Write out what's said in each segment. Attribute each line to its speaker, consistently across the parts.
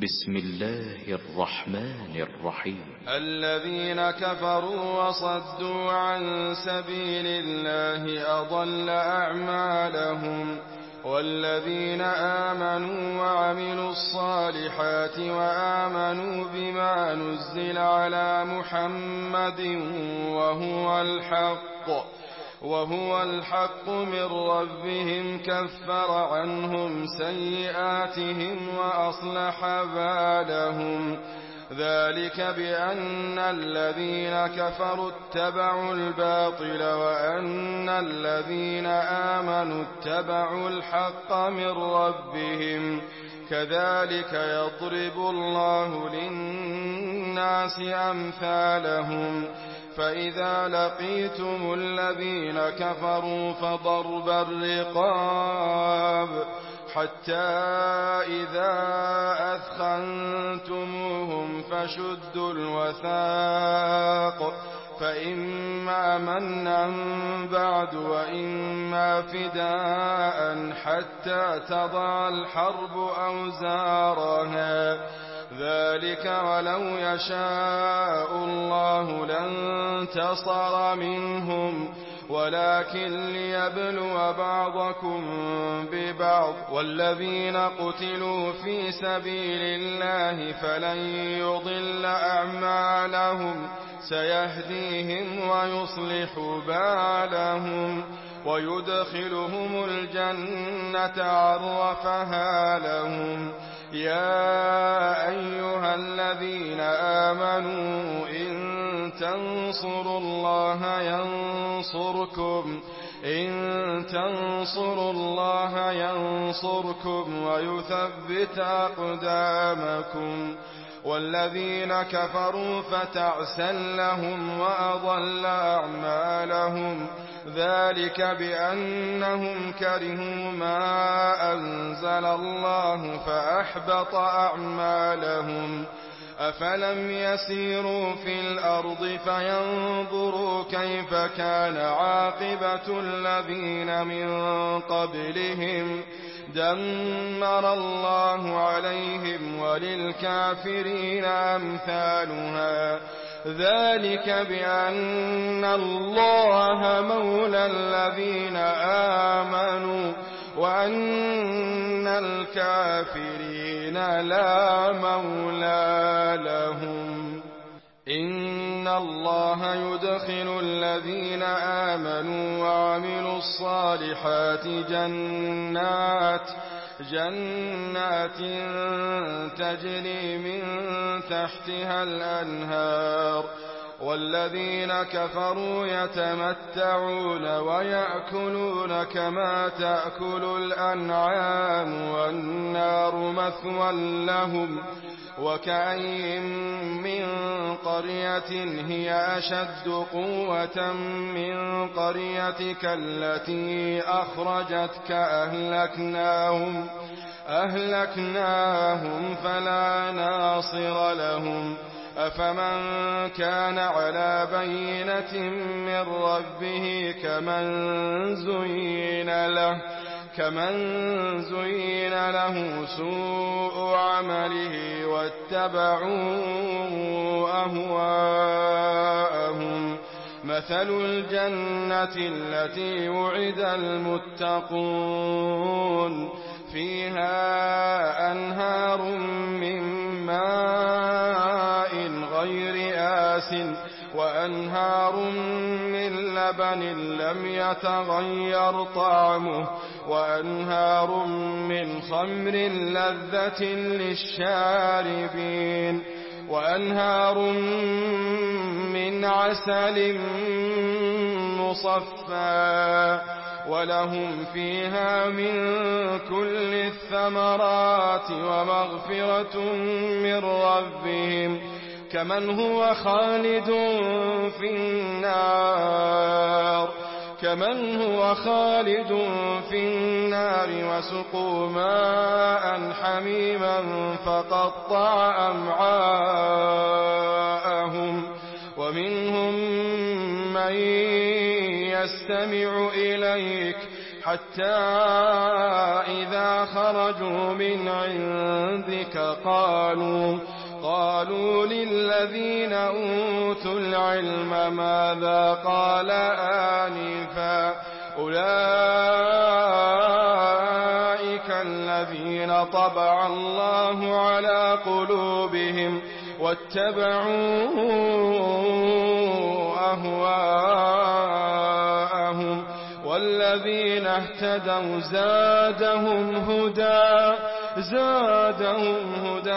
Speaker 1: بسم الله الرحمن الرحيم.
Speaker 2: الذين كفروا وصدوا عن سبيل الله أضل أعمالهم والذين آمنوا وعملوا الصالحات وآمنوا بما نزل على محمد وهو الحق من ربهم كفر عنهم سيئاتهم وأصلح بالهم ذلك بأن الذين كفروا اتبعوا الباطل وأن الذين آمنوا اتبعوا الحق من ربهم كذلك يضرب الله للناس أمثالهم فإذا لقيتم الذين كفروا فضرب الرقاب حتى إذا أثخنتموهم فشدوا الوثاق فإما منا بعد وإما فداء حتى تضع الحرب أوزارها ذلك ولو يشاء الله لانتصر منهم ولكن ليبلو بعضكم ببعض والذين قتلوا في سبيل الله فلن يضل أعمالهم سيهديهم ويصلح بالهم ويدخلهم الجنة عرفها لهم يا أيها الذين آمنوا إن تنصروا الله ينصركم ويثبت أقدامكم والذين كفروا فتعسا لهم وأضل أعمالهم ذلك بأنهم كرهوا ما أنزل الله فأحبط أعمالهم أفلم يسيروا في الأرض فينظروا كيف كان عاقبة الذين من قبلهم دمر الله عليهم وللكافرين أمثالها ذلك بأن الله مولى الذين آمنوا وأن الكافرين لا مولى لهم إن الله يدخل الذين آمنوا وعملوا الصالحات جنات تجري من تحتها الأنهار والذين كفروا يتمتعون ويأكلون كما تأكل الأنعام والنار مثوى لهم وكأين من قرية هي أشد قوة من قريتك التي أخرجتك أهلكناهم فلا ناصر لهم أفمن كان على بينة من ربه كمن زين له سوء عمله واتبعوا أهواءهم مثل الجنة التي وعد المتقون فيها أنهار من ماء غير آسن وأنهار من لبن لم يتغير طعمه وأنهار من خمر لذة للشاربين وأنهار من عسل مصفى ولهم فيها من كل الثمرات ومغفرة من ربهم كمن هو خالد في النار وسقوا ماء حميما فقطع أمعاءهم ومنهم من يستمع إليك حتى إذا خرجوا من عندك قالوا للذين أوتوا العلم ماذا قال آنفا أولئك الذين طبع الله على قلوبهم واتبعوا أهواءهم والذين اهتدوا زادهم هدى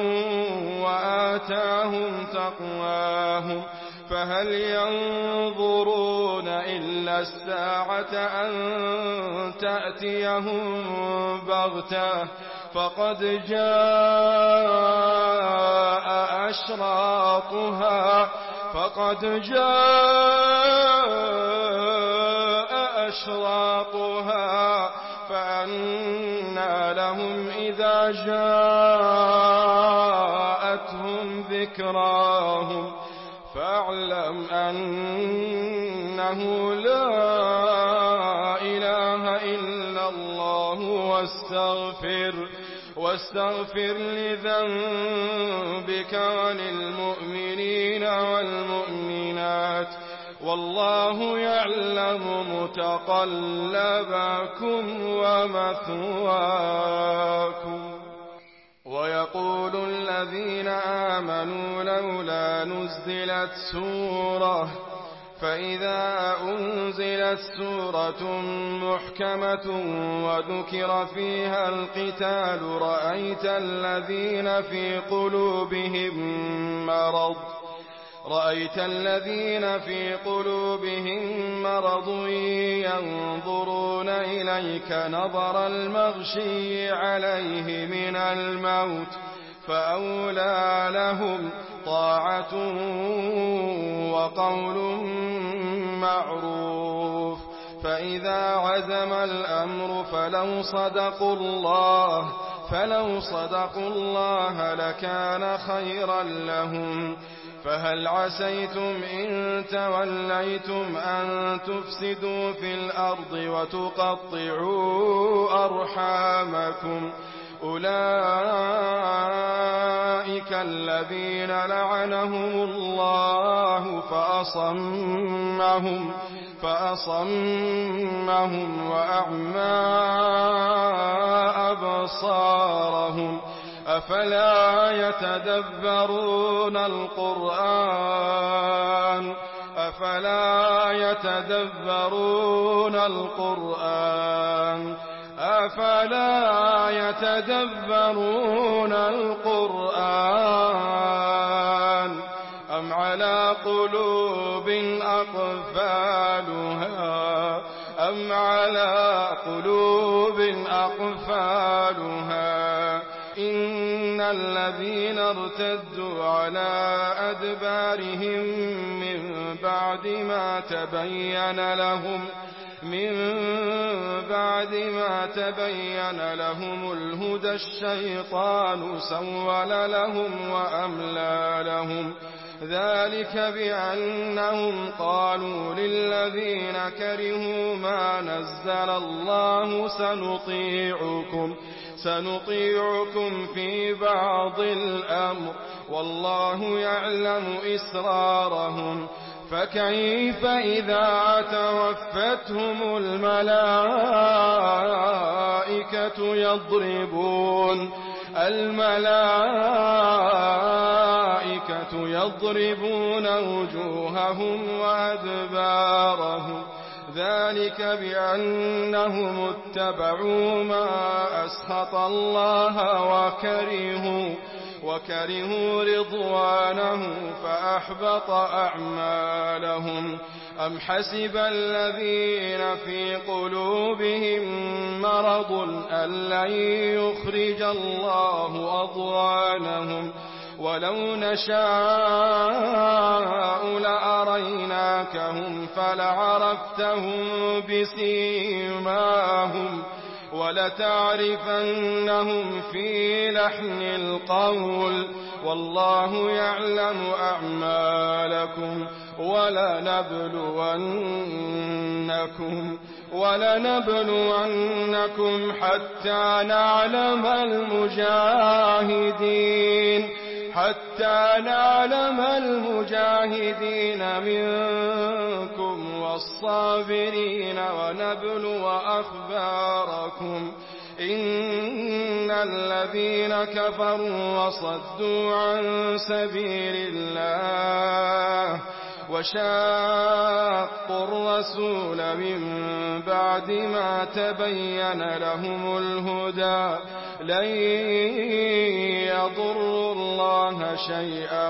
Speaker 2: وآتاهم تقواهم فهل ينظرون إلا الساعة أن تأتيهم بغتة فقد جاء أشراطها فأنى لهم إذا جاءتهم ذكراهم فاعلم أنه لا إله إلا الله واستغفر لذنبك وللمؤمنين والمؤمنات والله يعلم متقلبكم ومثواكم. ويقول الذين آمنوا لولا نزلت سورة فإذا أنزلت سورة محكمة وذكر فيها القتال رأيت الذين في قلوبهم مرض ينظرون إليك نظر المغشي عليه من الموت فأولى لهم طاعة وقول معروف فإذا عزم الأمر فلو صدقوا الله لكان خيرا لهم فهل عسيتم إن توليتم أن تفسدوا في الأرض وتقطعوا أرحامكم أولئك الذين لعنهم الله فأصمهم وأعمى أبصارهم أفلا يتدبرون القرآن أم على قلوب أقفالها إن الذين ارتدوا على أدبارهم من بعد ما تبين لهم الهدى الشيطان سول لهم وأملى لهم ذلك بأنهم قالوا للذين كرهوا ما نزل الله سنطيعكم في بعض الأمر والله يعلم إسرارهم فكيف إذا توفتهم الملائكة يضربون وجوههم وأدبارهم ذلك بأنهم اتبعوا ما أسخط الله وكرهوا رضوانه فأحبط أعمالهم أم حسب الذين في قلوبهم مرض أن لن يخرج الله أضغانهم ولو نشاء لأريناكهم فلعرفتهم بسيماهم ولتعرفنهم في لحن القول والله يعلم أعمالكم ولنبلونكم حتى نعلم المجاهدين منكم والصابرين ونبلو أخباركم إن الذين كفروا وصدوا عن سبيل الله وشاقوا الرسول من بعد ما تبين لهم الهدى لن يضروا الله شيئا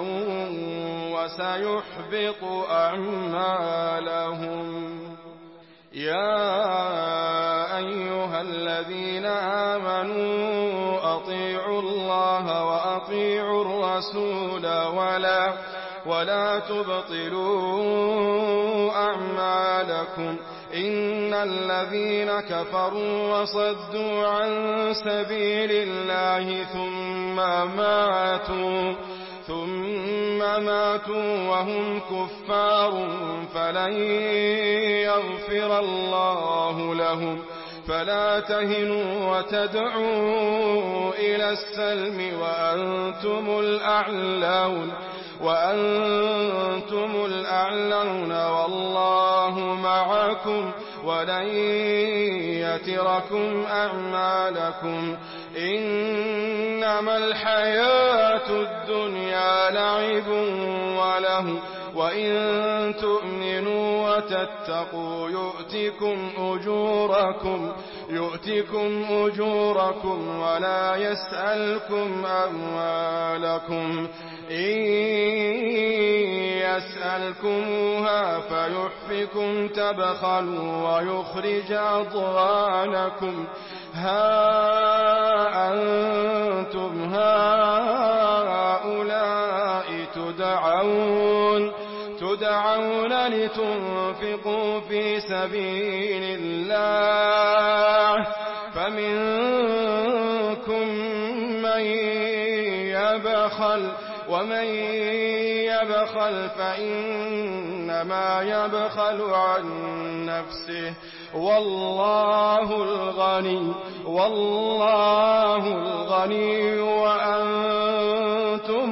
Speaker 2: وسيحبط أعمالهم. يا أيها الذين آمنوا أطيعوا الله وأطيعوا الرسول ولا تبطلوا أعمالكم إن الذين كفروا وصدوا عن سبيل الله ثم ماتوا وهم كفار فلن يغفر الله لهم. فلا تهنوا وتدعوا إلى السلم وأنتم الأعلون والله معكم ولن يتركم أعمالكم. إنما الحياة الدنيا لعب وله وإن تؤمنوا وتتقوا يؤتكم أجوركم ولا يسألكم أموالكم. إن يسألكموها فيحفكم تبخلوا ويخرج أضغانكم. ها أنتم هؤلاء تدعون لتنفقوا في سبيل الله فمنكم من يبخل ومن يبخل فإنما يبخل عن نفسه والله الغني وأنتم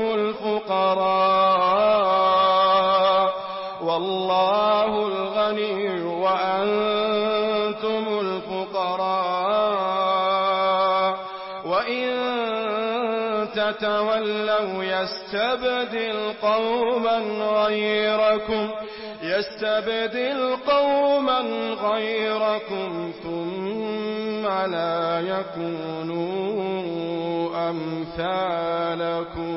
Speaker 2: الفقراء وإن تتولوا يستبدل قوما غيركم ثم لا يكونوا أمثالكم.